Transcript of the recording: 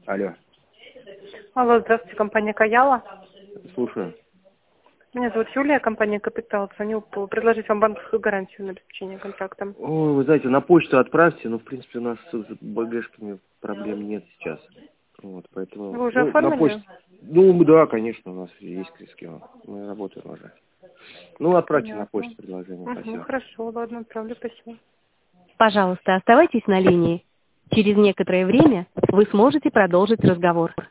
Алло. Алло, здравствуйте, компания «Каяла». Слушаю. Меня зовут Юлия, компания «Капитал». Звоню предложить вам банковскую гарантию на обеспечение контракта. Ой, вы знаете, на почту отправьте, но в принципе у нас с БГшками проблем нет сейчас. Вот, поэтому, Вы уже на оформили? почту. Ну, да, конечно, у нас есть схема. Мы работаем уже. Ну, отправьте на Понятно. почту предложение, Угу, спасибо. хорошо, ладно, отправлю, спасибо. Пожалуйста, оставайтесь на линии. Через некоторое время вы сможете продолжить разговор.